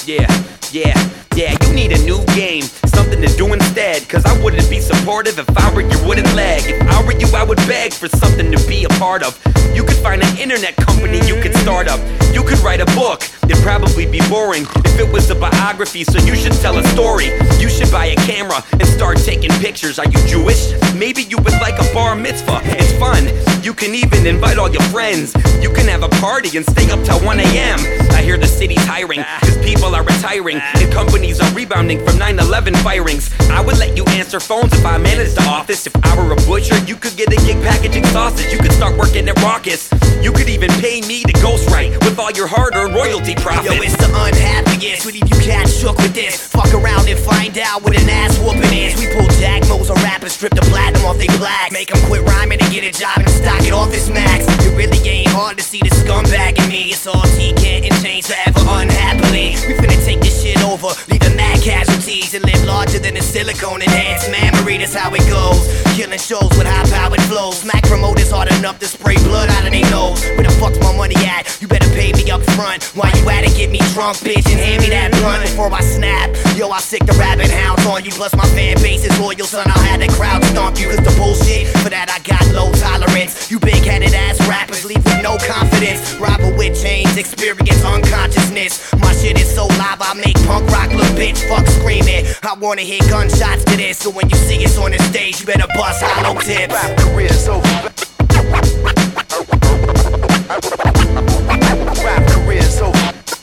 Yeah, you need a new game, something to do instead. Cause I wouldn't be supportive if I were you, wouldn't lag. If I were you, I would beg for something to be a part of. You could find an internet company you could start up. You could write a book, it'd probably be boring if it was a biography, so you should tell a story. You should buy a camera and start taking pictures. Are you Jewish? Maybe you would like a bar mitzvah, it's fun. You can even invite all your friends. You can have a party and stay up till 1 AM. I hear the city's hiring, cause people are retiring and companies are rebounding from 9/11 firings. I would let you answer phones if I managed the office. If I were a butcher, you could get a gig packaging sausage. You could start working at Raucous. You could even pay me to ghostwrite with all your hard-earned royalty profits. Yo, it's the unhappiest. We leave you cat shook with this. Fuck around and find out what an ass whooping is. We pull Jack Mo's on rappers, strip the platinum off they black. Make them quit rhyming and get a job and stock it off his max. It really ain't hard to see the scumbag in me. It's all T-Kent and change forever unhappily. We finna take this shit over, leave the mad casualties, and live larger than a silicone enhanced memory. That's how it goes. Killing shows with high-powered flows. Smack promoters hard enough to spray blood out of their nose. Where the fuck's my money at? You better pay me up front. While you at it, get me drunk, bitch, and hand me that blunt before I snap. Yo, I sick the rabbit hounds on you. Plus my fan base is loyal, son. I'll have the crowd stomp you. Cause the bullshit, for that I got low tolerance. You big-headed ass rappers leave with no confidence. Robber with chains, experience unconsciousness. My shit is so live, I make punk rock look bitch. Fuck screaming. I wanna hear gunshots to this. So when you see us on the stage, you better bust hollow tips. Rap career's over. Rap career's over.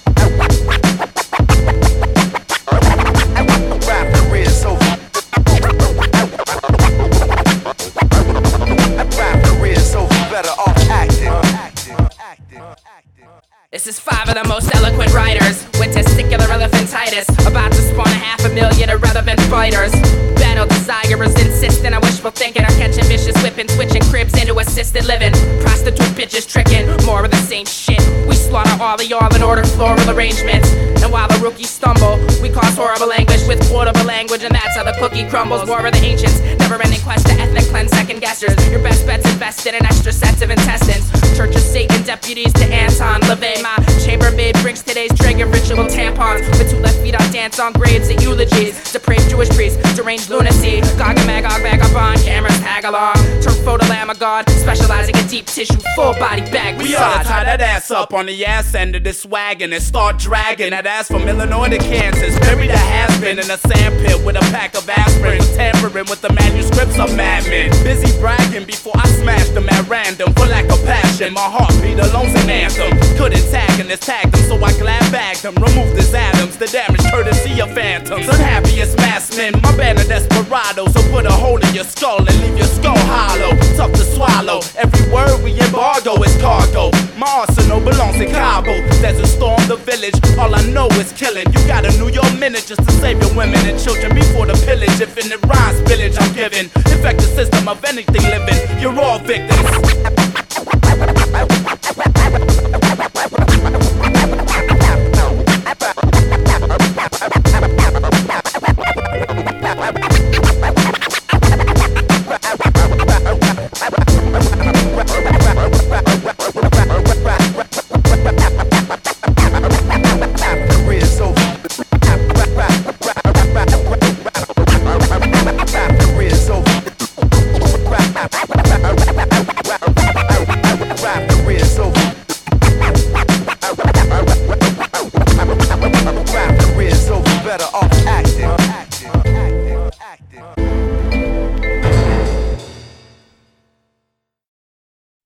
Rap career's over. Rap career's over. Better off acting. This is 5 of the most eloquent writers with testicular elephantitis, about to spawn 500,000 irrelevant fighters. Battle desirers insistent on wishful thinking, are catching vicious whipping, switching cribs into assisted living. Prostitute bitches tricking, more of the same shit. We slaughter all in order floral arrangements. And while the rookies stumble, we cause horrible anguish with quotable language, and that's how the cookie crumbles. War of the ancients, never-ending quest to ethnic cleanse second guessers. Your best bet's invested in extra sets of intestines. Church of Satan deputies to Anton LaVey. My chambermaid brings today's trigger ritual tampons. With 2 left feet, I dance on graves and eulogies. Depraved Jewish priests, deranged lunacy. Gog and Magog bag up on cameras, tag along. Turn photo lamb of God, specializing in deep tissue, full body bag massage. We ought to tie that ass up on the ass end of this wagon and start dragging that ass from Illinois to Kansas. Bury the has-been in a sand pit with a pack of aspirin. Tampering with the manuscripts of madmen. Busy bragging before I smashed them at random. For lack of passion, my heartbeat alone's an anthem. Couldn't tag and tag them, so I glad bagged them. Removed his atoms, the damage courtesy of phantoms. Unhappiest mass men, my band of desperados. So put a hole in your skull and leave your skull hollow. Tough to swallow, every word we embargo is cargo. My arsenal belongs in Cabo. There's a storm, the village, all I know is killing. You got a New York minute just to save your women and children before the pillage. Infinite rhyme spillage I'm giving. Infect the system of anything living. You're all victims. Better off acting.